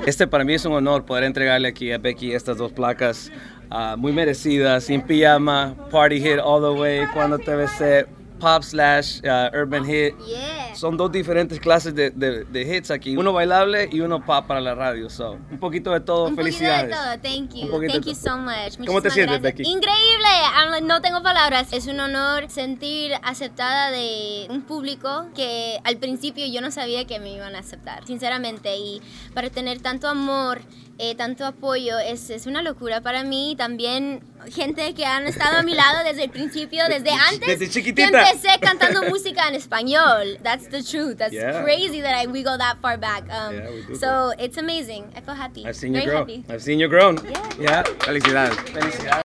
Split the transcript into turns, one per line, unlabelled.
Este para mí es un honor poder entregarle aquí a Becky estas dos placas muy merecidas, Sin Pijama, Party Hit All The Way, Cuando Te Besé, Pop / Urban Hit.
Yeah.
Son dos diferentes clases de hits aquí, uno bailable y uno pop para la radio. So, un poquito de todo, felicidades.
Un poquito de todo, thank you so much.
¿Cómo te sientes,
gracias.
Becky?
Increíble, no tengo palabras. Es un honor sentir aceptada de un público que al principio yo no sabía que me iban a aceptar, sinceramente. Y para tener tanto amor, tanto apoyo, es una locura para mí. También gente que han estado a mi lado desde el principio, desde antes
desde chiquitita.
que empecé cantando música en español. That's the truth. That's crazy that we go that far back.
We do.
So it's amazing. I feel happy.
I've seen
Very
you grow.
happy.
I've seen you grown.
Yeah.
Felicidades.